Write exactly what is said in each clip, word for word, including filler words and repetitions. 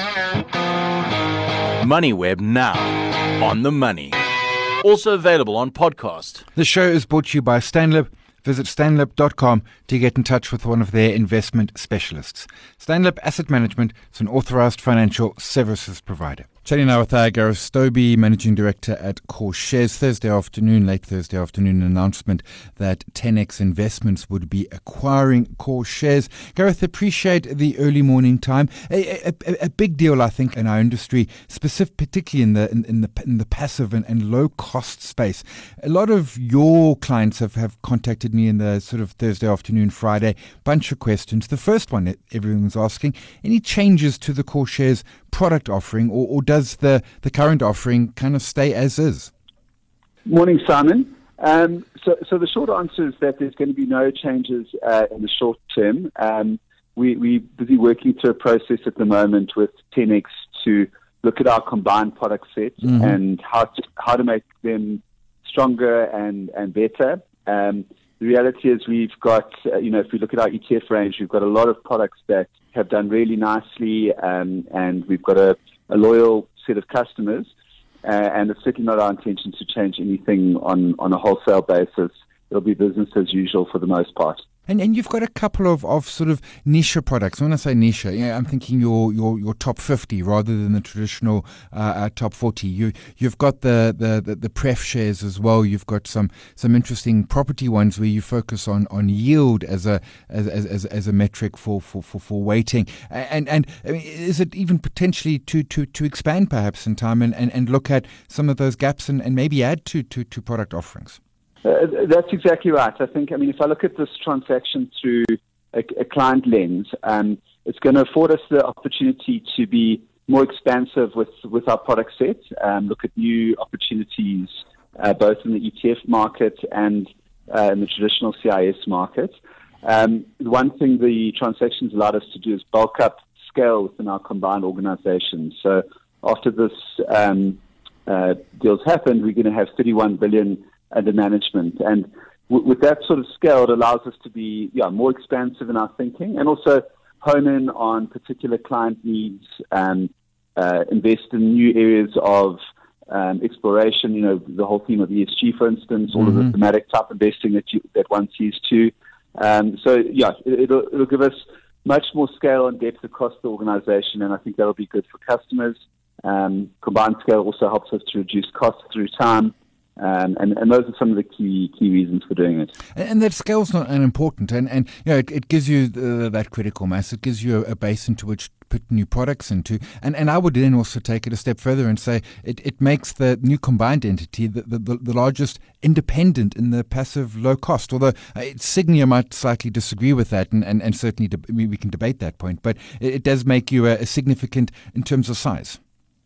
MoneyWeb now, on the money. Also available on podcast. The show is brought to you by Stanlib. Visit stanlib dot com to get in touch with one of their investment specialists. Stanlib Asset Management is an authorized financial services provider. Chatting now with uh, Gareth Stobie, Managing Director at Core Shares. Thursday afternoon, late Thursday afternoon, an announcement that ten X Investments would be acquiring Core Shares. Gareth, appreciate the early morning time. A, a, a big deal, I think, in our industry, specific, particularly in the in, in the in the passive and, and low cost space. A lot of your clients have, have contacted me in the sort of Thursday afternoon, Friday, bunch of questions. The first one that everyone's asking: any changes to the Core Shares product offering, or, or does the, the current offering kind of stay as is? Morning, Simon. Um, so, so the short answer is that there's going to be no changes uh, in the short term. Um, we, we're busy working through a process at the moment with ten X to look at our combined product set mm-hmm. and how to, how to make them stronger and, and better. Um, the reality is we've got, uh, you know, if we look at our E T F range, we've got a lot of products that have done really nicely, um, and we've got a, a loyal set of customers, uh, and it's certainly not our intention to change anything on, on a wholesale basis. It'll be business as usual for the most part. And and you've got a couple of, of sort of niche products. When I say niche, yeah, I'm thinking your, your, your top fifty rather than the traditional uh, uh, top forty. You you've got the, the, the, the pref shares as well. You've got some, some interesting property ones where you focus on, on yield as a as as, as a metric for, for, for, for weighting. And and I mean, is it even potentially to, to, to expand perhaps in time and, and, and look at some of those gaps and, and maybe add to, to, to product offerings? Uh, that's exactly right. I think, I mean, if I look at this transaction through a, a client lens, um, it's going to afford us the opportunity to be more expansive with, with our product set, um, look at new opportunities, uh, both in the E T F market and uh, in the traditional C I S market. Um, one thing the transactions allowed us to do is bulk up scale within our combined organizations. So after this um, uh, deals happened, we're going to have thirty-one billion under management, and w- with that sort of scale, it allows us to be yeah more expansive in our thinking, and also hone in on particular client needs, and uh, invest in new areas of um, exploration. You know, the whole theme of E S G, for instance, all mm-hmm. of the thematic type investing that you, that one sees too. Um, so yeah, it, it'll, it'll give us much more scale and depth across the organization, and I think that'll be good for customers. Um, combined scale also helps us to reduce costs through time. Um, and, and those are some of the key key reasons for doing it. And, and that scale's not unimportant, and, and you know, it, it gives you the, that critical mass. It gives you a, a base into which to put new products into. And, and I would then also take it a step further and say it, it makes the new combined entity the, the, the largest independent in the passive low cost. Although uh, Signia might slightly disagree with that, and, and, and certainly de- we can debate that point. But it, it does make you a, a significant in terms of size.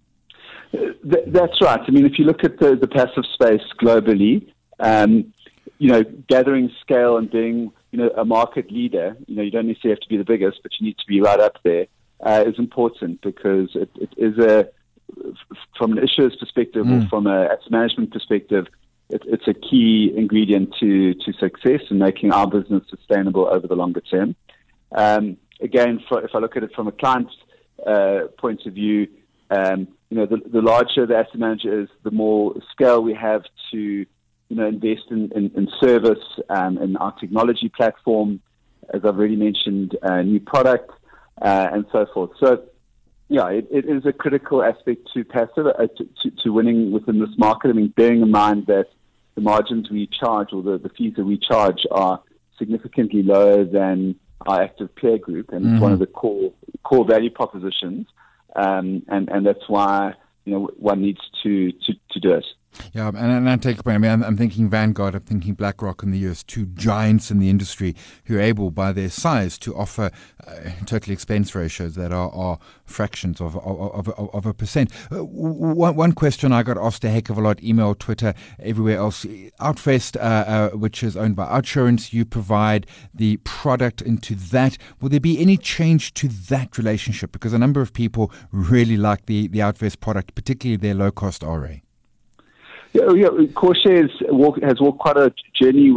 That's right. I mean, if you look at the, the passive space globally, um, you know, gathering scale and being, you know, a market leader, you know, you don't necessarily have to be the biggest, but you need to be right up there, uh, is important because it, it is a, from an issuer's perspective mm. or from a asset management perspective, it, it's a key ingredient to, to success in making our business sustainable over the longer term. Um, again, for, if I look at it from a client uh, point of view, um, you know, the, the larger the asset manager is, the more scale we have to, you know, invest in, in, in service, um, in our technology platform, as I've already mentioned, uh, new product, uh, and so forth. So, yeah, it, it is a critical aspect to passive, uh, to, to, to winning within this market. I mean, bearing in mind that the margins we charge or the, the fees that we charge are significantly lower than our active peer group, and mm-hmm. it's one of the core core value propositions. Um, and, and that's why, you know, one needs to, to, to do it. Yeah, and, and I take a point. I mean, I'm, I'm thinking Vanguard, I'm thinking BlackRock in the U S, two giants in the industry who are able, by their size, to offer uh, total expense ratios that are, are fractions of of, of, of a percent. Uh, one, one question I got asked a heck of a lot, email, Twitter, everywhere else. Outfest, uh, uh, which is owned by Outsurance, you provide the product into that. Will there be any change to that relationship? Because a number of people really like the, the Outfest product, particularly their low-cost R A. Yeah, yeah, Core Shares walk, has walked quite a journey with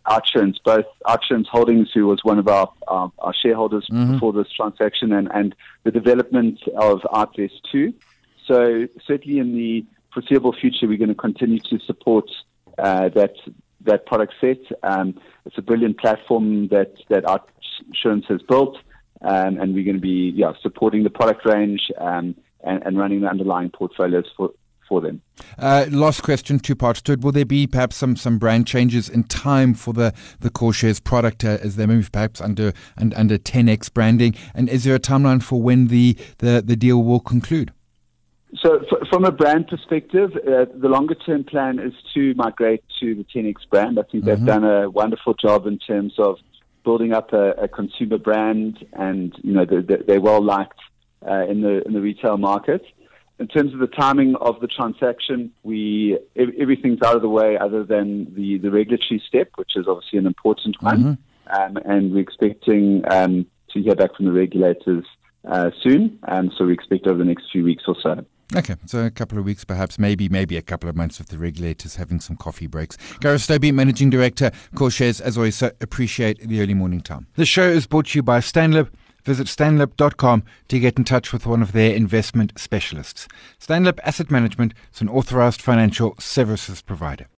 OUTsurance, both OUTsurance Holdings, who was one of our, our, our shareholders mm-hmm. before this transaction, and, and the development of OUTvest too. So certainly in the foreseeable future, we're going to continue to support uh, that that product set. Um, it's a brilliant platform that, that OUTsurance has built, um, and we're going to be yeah supporting the product range um, and, and running the underlying portfolios for for them. Uh, last question, two parts to it. Will there be perhaps some, some brand changes in time for the, the CoreShares product uh, as they move perhaps under and, under ten X branding? And is there a timeline for when the, the, the deal will conclude? So f- from a brand perspective, uh, the longer term plan is to migrate to the ten X brand. I think mm-hmm. they've done a wonderful job in terms of building up a, a consumer brand, and you know they're, they're well liked uh, in the in the retail market. In terms of the timing of the transaction, we everything's out of the way other than the, the regulatory step, which is obviously an important one. Mm-hmm. Um, and we're expecting um, to hear back from the regulators uh, soon. Um, so we expect over the next few weeks or so. Okay, so a couple of weeks, perhaps, maybe maybe a couple of months with the regulators having some coffee breaks. Gareth Stobie, Managing Director, CoreShares, as always, so appreciate the early morning time. The show is brought to you by Stanlib. Visit stanlib dot com to get in touch with one of their investment specialists. Stanlib Asset Management is an authorized financial services provider.